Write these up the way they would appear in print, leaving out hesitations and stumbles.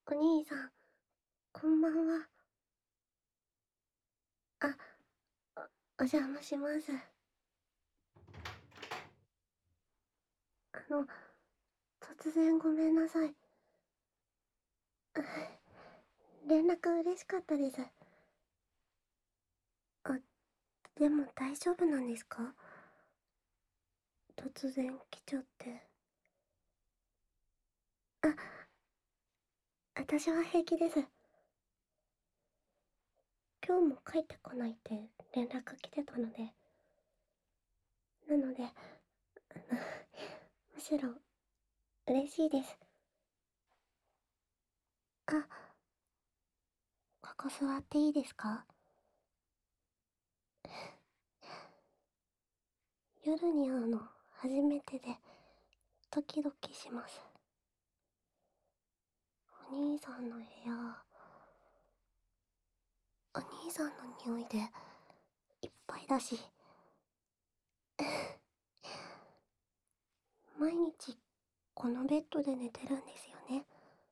お兄さん、こんばんは。あ、お邪魔します。あの、突然ごめんなさい。連絡嬉しかったです。あ、でも大丈夫なんですか？突然来ちゃって。あ、私は平気です。今日も帰ってこないって連絡来てたので。なので、むしろ嬉しいです。あ、ここ座っていいですか？夜に会うの初めてでドキドキします。お兄さんの部屋、お兄さんの匂いでいっぱいだし、毎日このベッドで寝てるんですよね。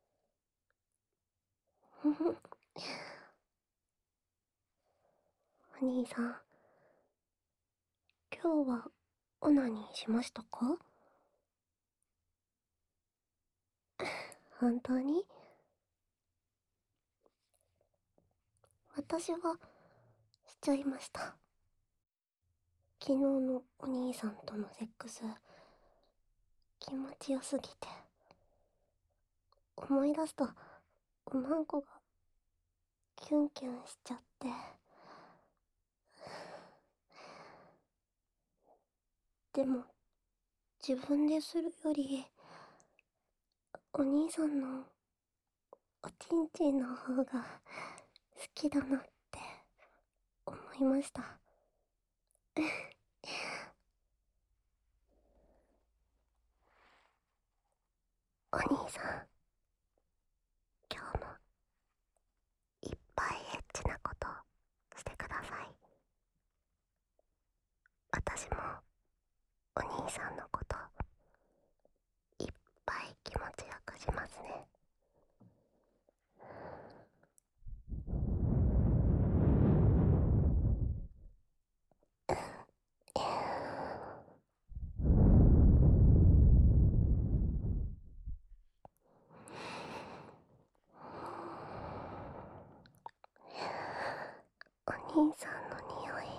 お兄さん、今日はオナニーしましたか？本当に？私はしちゃいました。昨日のお兄さんとのセックス、気持ちよすぎて、思い出すとおまんこがキュンキュンしちゃって。でも自分でするよりお兄さんのおちんちんの方が好きだなって思いました。お兄さん、今日もいっぱいエッチなことしてください。私もお兄さんのこといっぱい気持ちよくしますね。お兄さんの匂い、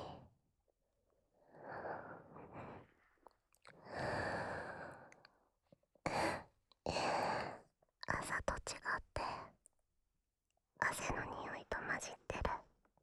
朝と違って汗の匂いと混じってる。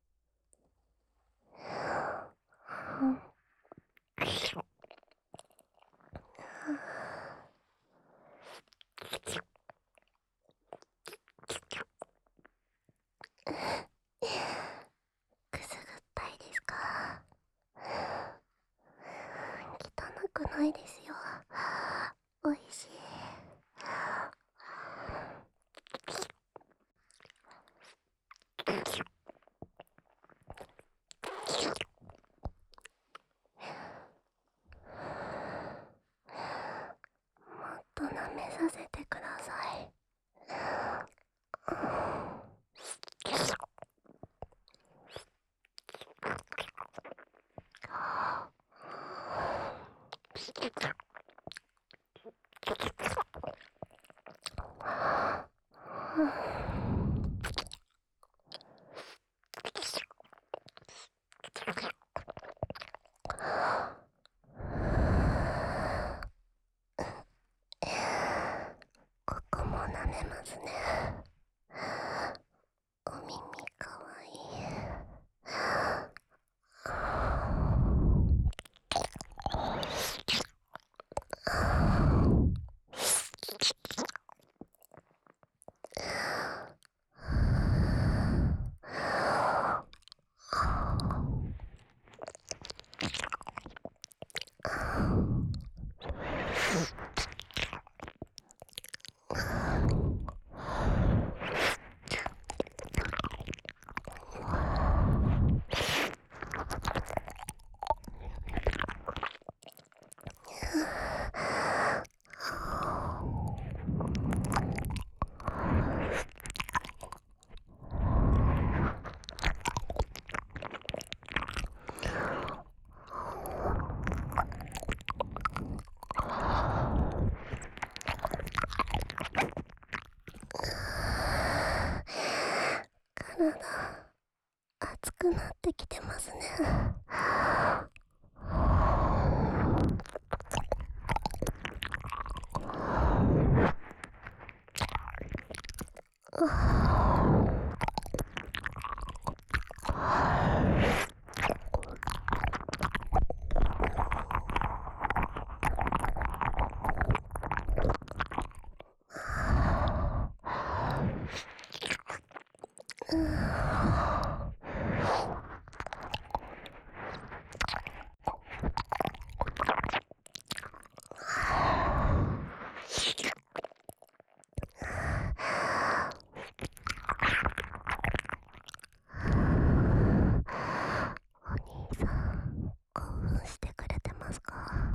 くすぐったいですか？汚くないですよ。おいしい。もっと舐めさせてください。 熱くなってきてますね。興奮してくれてますか？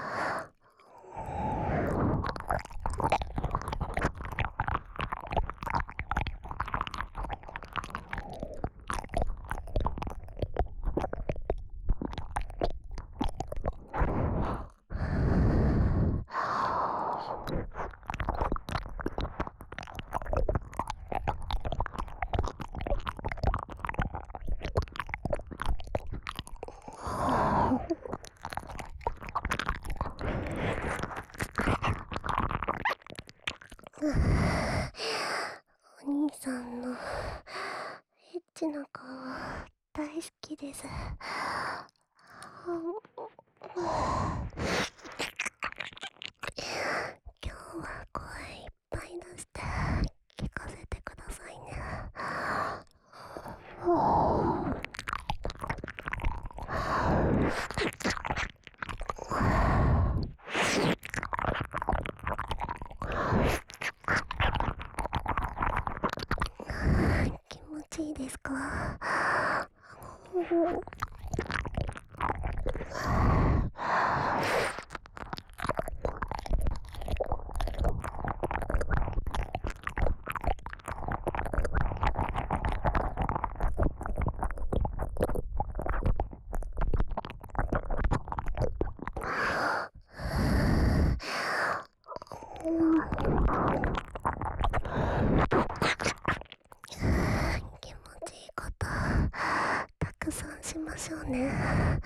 お兄さんのエッチな顔大好きです。今日は声いっぱい出して聞かせてくださいね。気持ちいいですか？気持ちいいことたくさんしましょうね。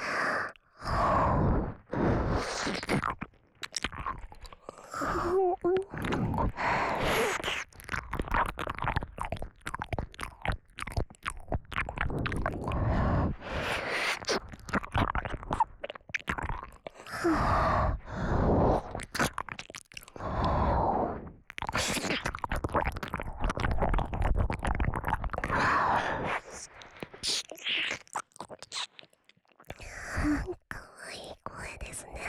かわいい声ですね。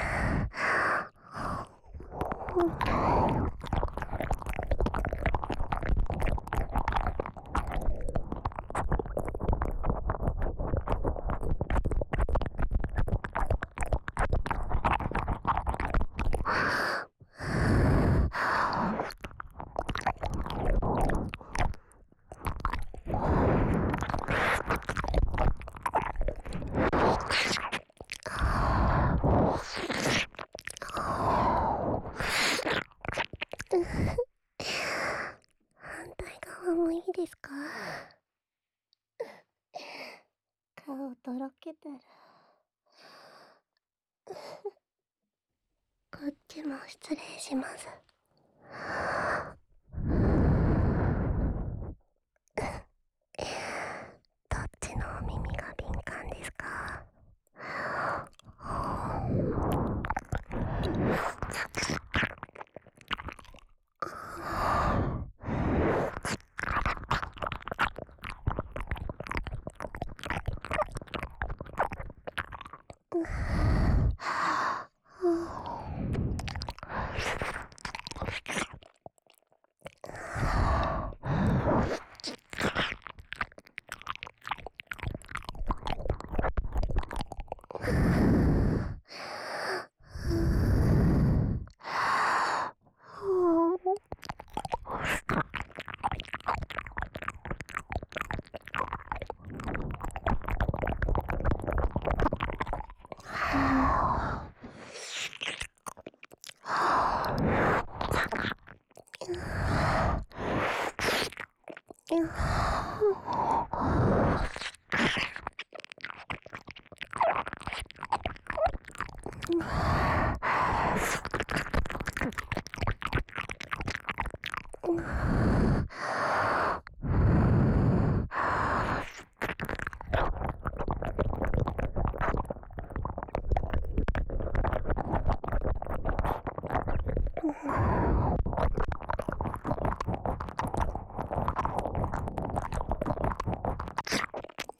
反対側もいいですか？顔とろけてる。こっちも失礼します。どっちのお耳が敏感ですか？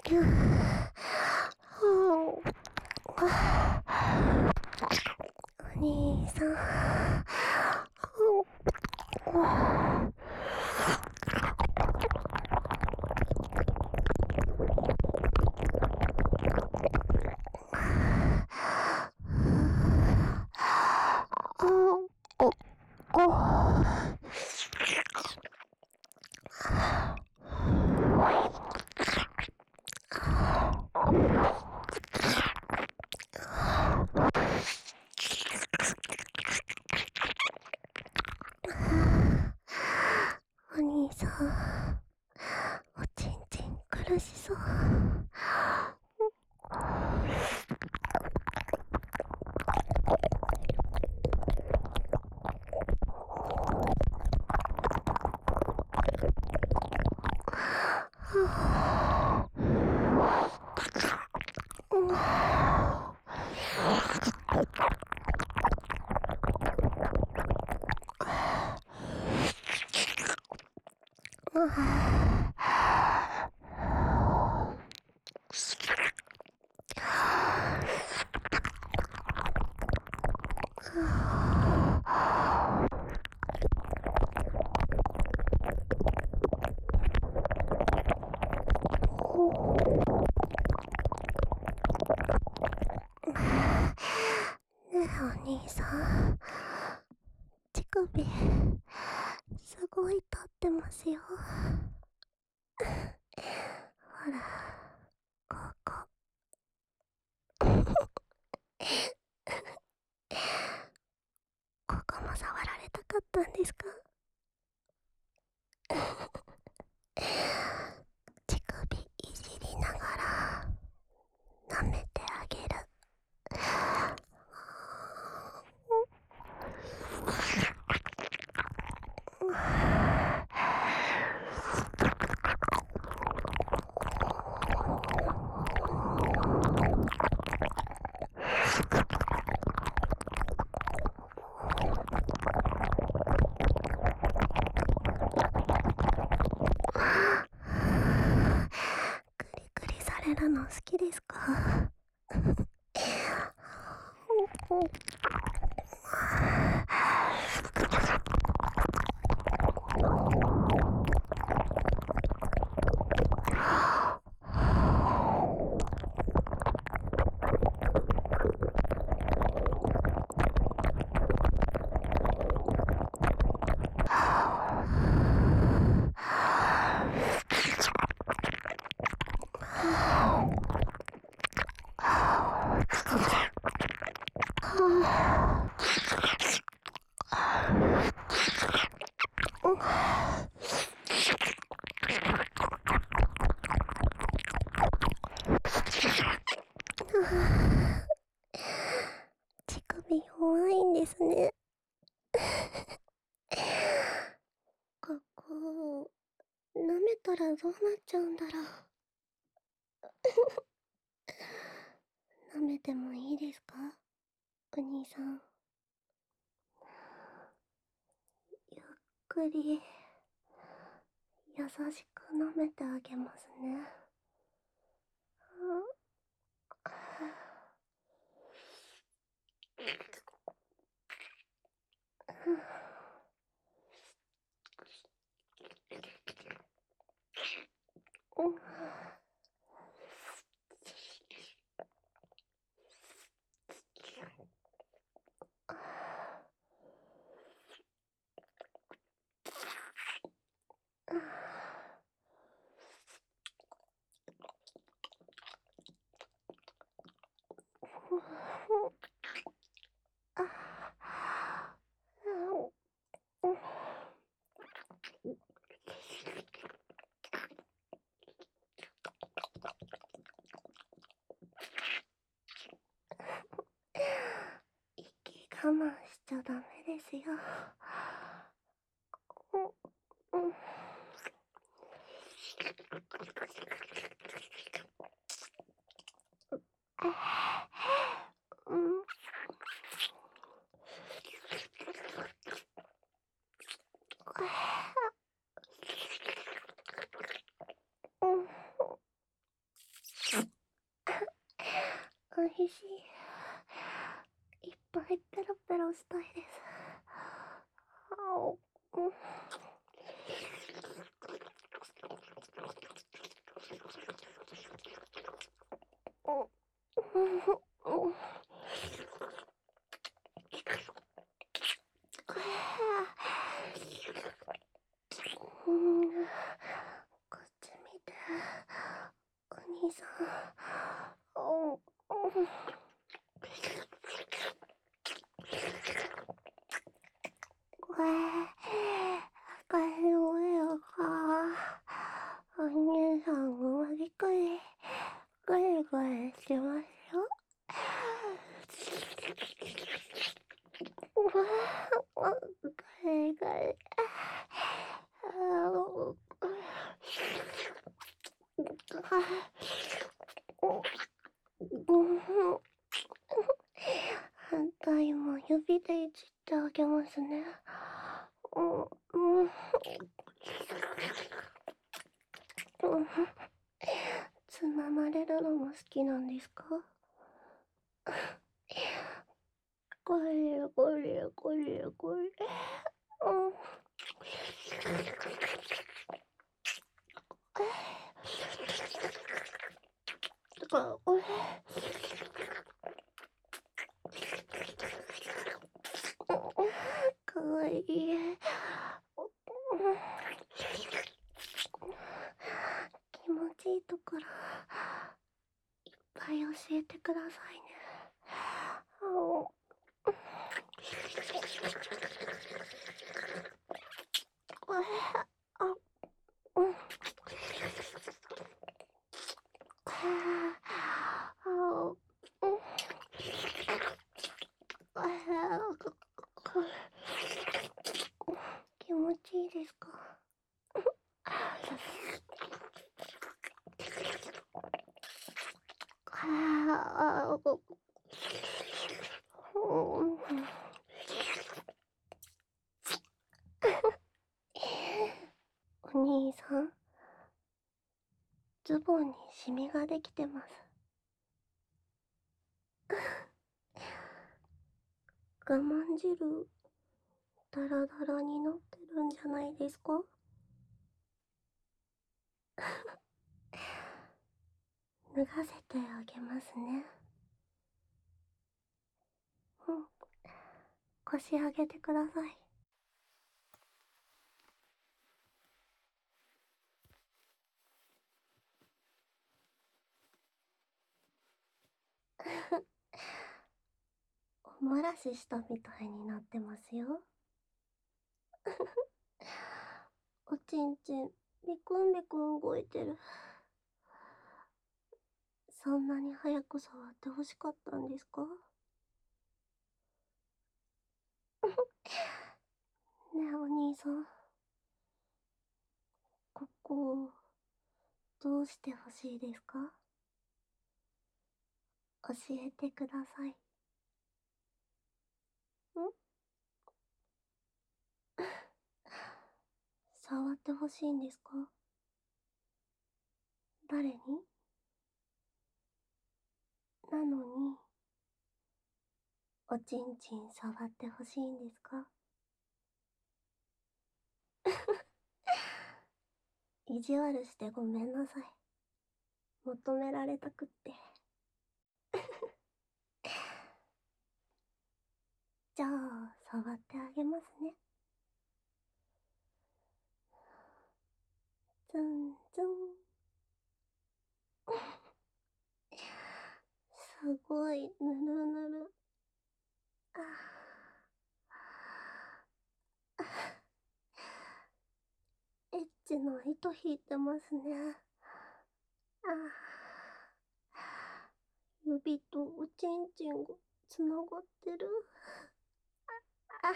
お兄さん。お兄さん、おちんちん苦しそう。ねえお兄さん、乳首すごい立ってますよ。ほら、ここ。ここも触られたかったんですか？乳首いじりながら舐めてあげる。クリクリされるの好きですか？乳首弱いんですね。ここ、舐めたらどうなっちゃうんだろう。舐めてもいいですか？お兄さん。ゆっくり、優しく舐めてあげますね。息我慢しちゃダメですよ。 おいしい。いっぱいペロペロしたいです。あお、うん。うん、こっち見て、お兄さん。お、うん。これ、これもよか。お兄さんもまりくり、ぐりぐりしますよ。うわ、ぐりぐり。反対も指でいじってあげますね。つままれるのも好きなんですか？これこれこれこれ。これ。かわいい。気持ちいいところいっぱい教えてくださいね。気持ちいいですか？お兄さん、ズボンにシミができてます。我慢汁、ダラダラになってるんじゃないですか？脱がせてあげますね。うん。腰上げてください。おもらししたみたいになってますよ。おちんちん、ビクンビクン動いてる。そんなに早く触ってほしかったんですか？ねえ、お兄さん。ここを、どうしてほしいですか？教えてください。ん触ってほしいんですか？誰に？なのに、おちんちん触ってほしいんですか？意地悪してごめんなさい。求められたくって。じゃあ、触ってあげますね。ツンツン。すごい、ぬるぬる。ああ、エッチな糸引いてますね。ああ、指とおちんちんがつながってる。あ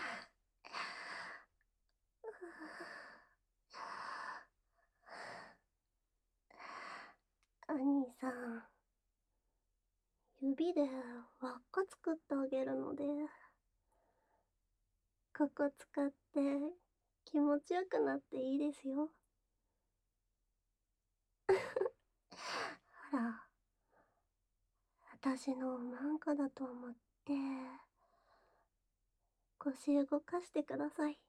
あ、兄さん、指で輪っか作ってあげるので、ここ使って気持ちよくなっていいですよ。ほら、 私のおまんこだと思って、腰動かしてください。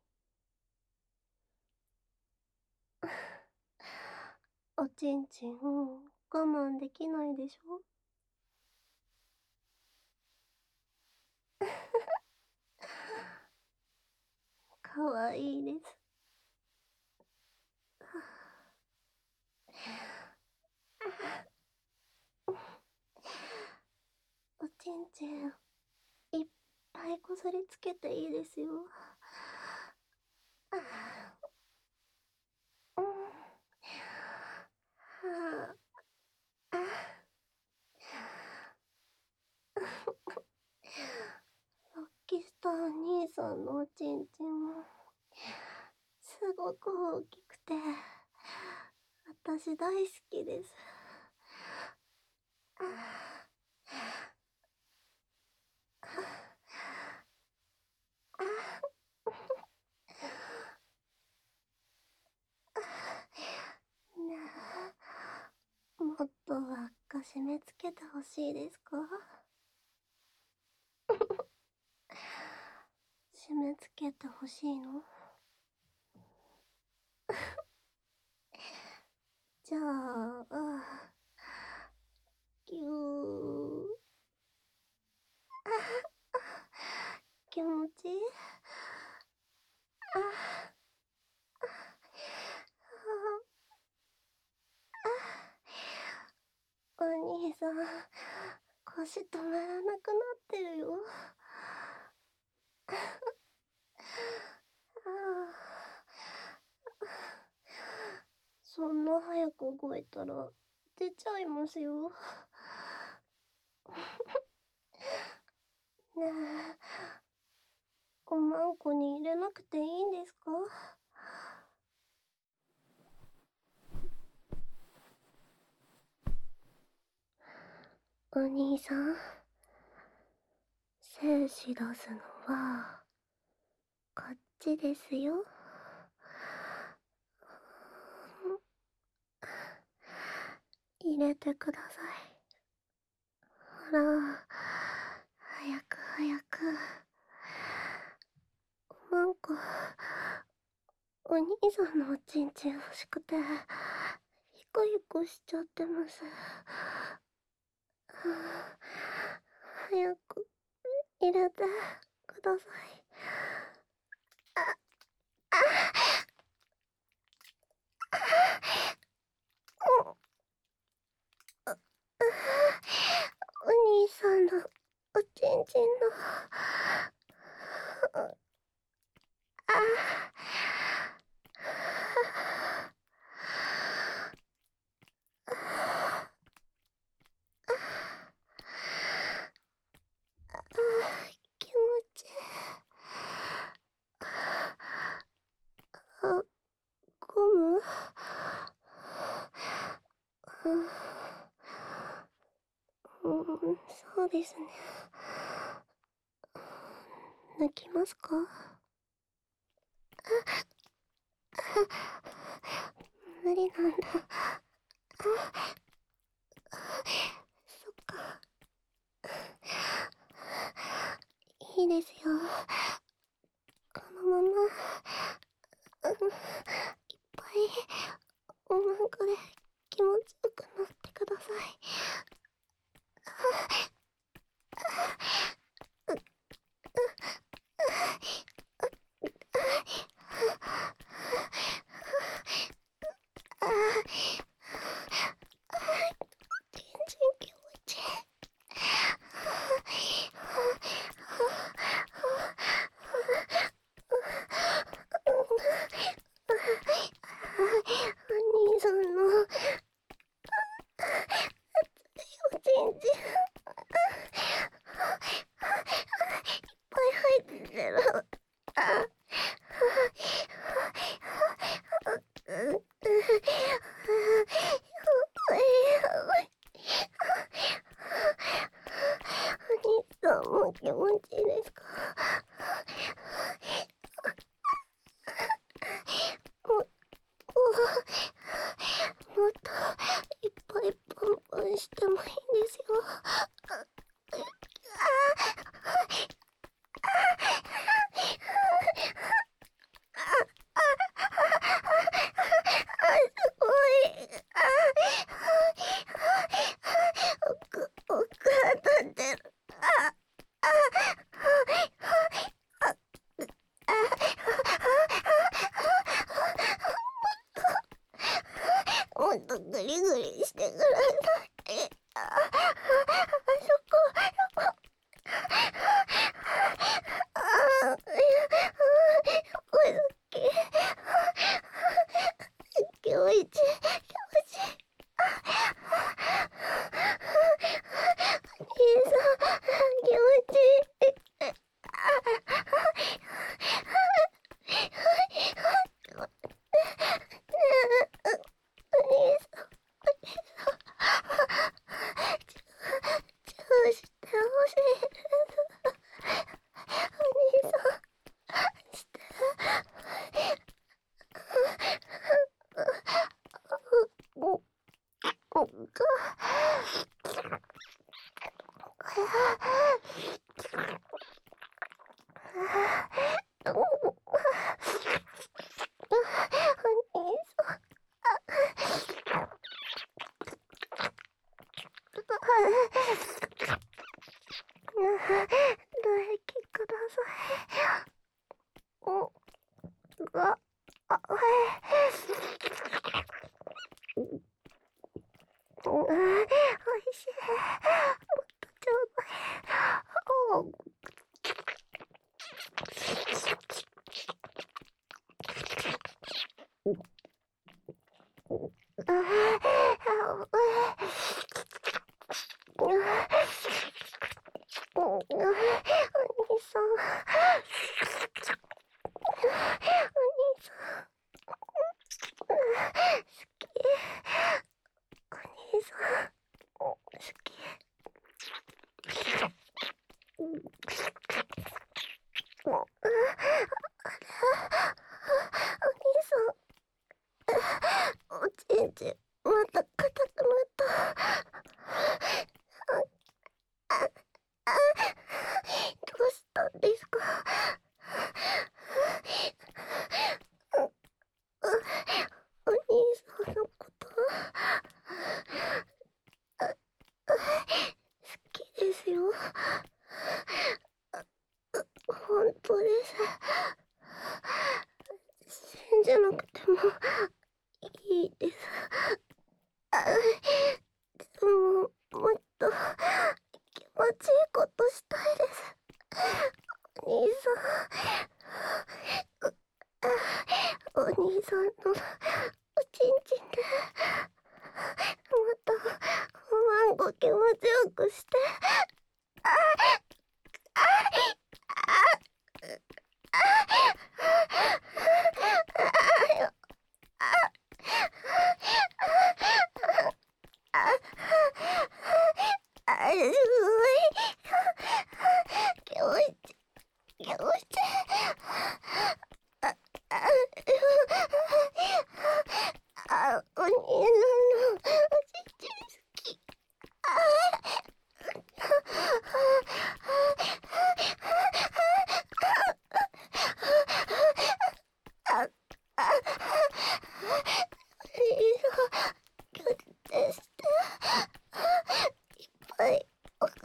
おちんちん、我慢できないでしょ？かわいいです。おちんちん、いっぱいこすりつけていいですよ。うん。はあ、ロッキスター兄さんのおちんちんも、すごく大きくて、私大好きです。ねえ、もっと輪っか締め付けてほしいですか？締め付けてほしいの？じゃあ、ぎゅー。気持ちいい？あ、お兄さん、腰止まらなくなってるよ。そんな早く動いたら出ちゃいますよ。ねえ、おまんこに入れなくていいんですか？お兄さん、精子出すのはこっちですよ。入れてください。ほら、早く早く。おまんこ、お兄さんのおちんちん欲しくて、ヒコヒコしちゃってます。早く入れてください。お兄さんのおちんちんの、気持ちいい。あ、ゴム？そうですね。抜きますか？無理なんだ。そっか。いいですよ。このまま、いっぱいおまんこで気持ちよくなってください。全然気持ちいい。お兄さんのおちんちん、いっぱい入ってる。お兄さんも気持ちいいですか？もっと、もっといっぱいポンポン分してもいいんですよ。すごい。奥が当たってる。もっとグリグリしてください。そこ。これ好き。気持ちいい。兄さん、気持ちいい。お兄さん、チューしてほしいです。お兄さん、して。唾液ください。おいしい。もっとちょうだい。お兄さん。お兄さん。好き。お兄さん。好き。お兄さん。おちんちん、また硬くなった。どうしたんですか？お兄さんのこと好きですよ。本当です。信じなくてもいいです。でも、もっと気持ちいいことしたいです。お兄さん。お兄さんのおちんちんでまたワンコ気持ちよくして。すごい気持ち気持ちお兄さんのおちんちん好き。拒絶していっぱいおか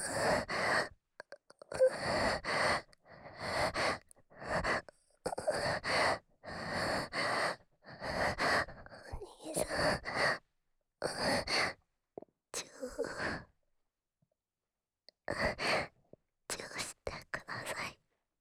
兄さん、チュチューしてください。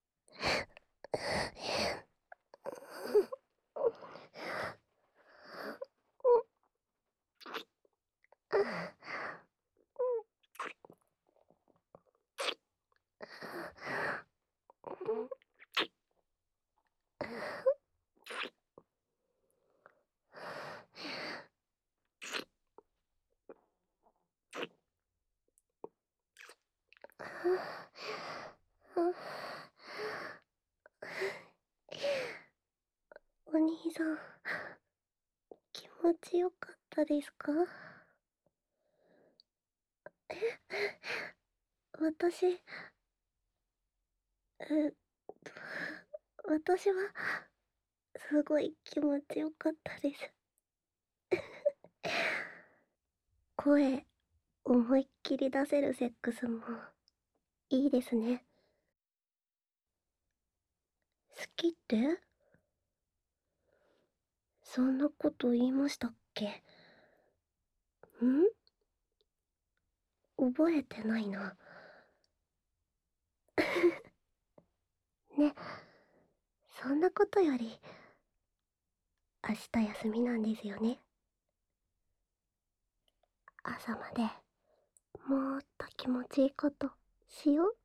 お兄さん、気持ちよかったですか？私、えっと、私は、すごい気持ちよかったです。声、思いっきり出せるセックスも、いいですね。好きって？そんなこと言いましたっけ？覚えてないな。ね、そんなことより、明日休みなんですよね。朝まで、もっと気持ちいいことしよう。